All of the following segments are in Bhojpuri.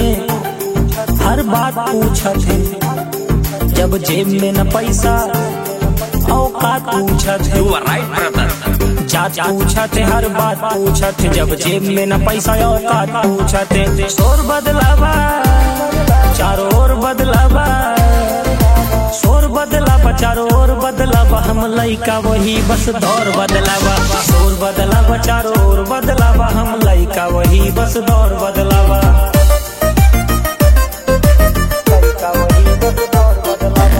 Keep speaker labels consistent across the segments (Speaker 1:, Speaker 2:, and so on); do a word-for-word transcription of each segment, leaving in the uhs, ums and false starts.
Speaker 1: में हर बात पूछत है, जब जेब में न पैसा औकात पूछत है। जात पूछत है, हर बात पूछत है, जब जेब में न पैसा औकात पूछत है। शोर बदलावा चारों ओर बदलावा, शोर बदलावा चारों ओर बदलावा, हम लइका वही बस दौर बदलावा। शोर बदलावा चारों ओर बदलावा, हम लइका वही बस दौर बदलावा। लइका वही बस दौर बदलावा।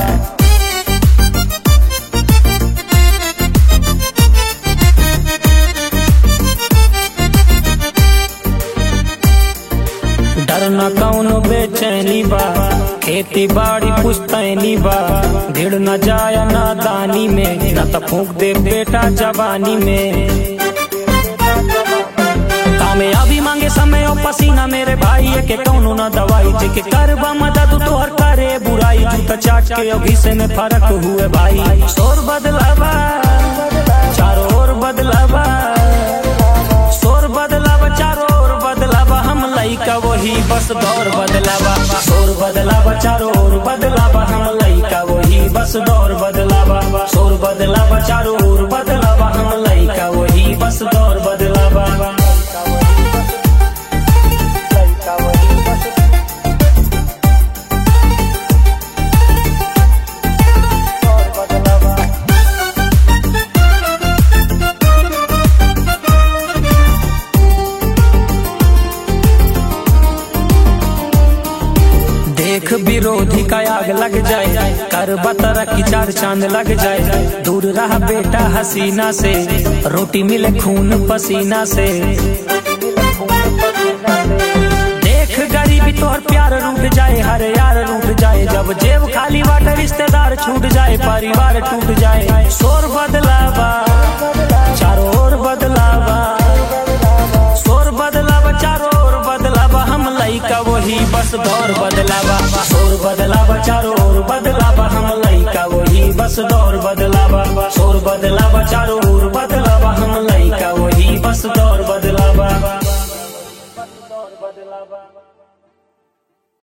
Speaker 1: डर न कौनो बेचैनी बा, खेती बाड़ी पुश्तैनी बा, भिड़ न जाया नादानी में, न त फूंक दे बेटा जवानी में। कामयाबी मांगे समय और पसीना मेरे भाई, के कौनो न दवाई, जेके करबा मदद तोहर करे बुराई, जूता चाट के अभी में फर्क हुए भाई। शोर बदलावा चारों ओर बदलावा, शोर बदलावा चारों ओर बदलावा, हम लइका वही बस दौर बदलावा। शोर बदलावा चारों ओर बदलावा, हम लइका वही बस दौर बदलावा। शोर बदलावा चारों ओर बदलावा, हम लइका वही बस दौर बदलावा। देख विरोधी का आग लग जाए, कर बतर की चार चांद लग जाए, दूर रहा बेटा हसीना से, रोटी मिले खून पसीना से। देख गरीबी तोहर प्यार रूठ जाए, हर यार रूठ जाए, जब जेब खाली बाटे रिश्तेदार छूट जाए, परिवार टूट जाए। शोर बदलावा चारों ओर बदलावा, शोर बदलावा चारों ओर बदलावा, हम लइका वही बस दौर बदलावा। शोर बदलावा चारों ओर बदलावा, हम लइका वही बस दौर बदलावा। शोर बदलावा चारों ओर बदलावा, हम लइका वही बस दौर बदलावा।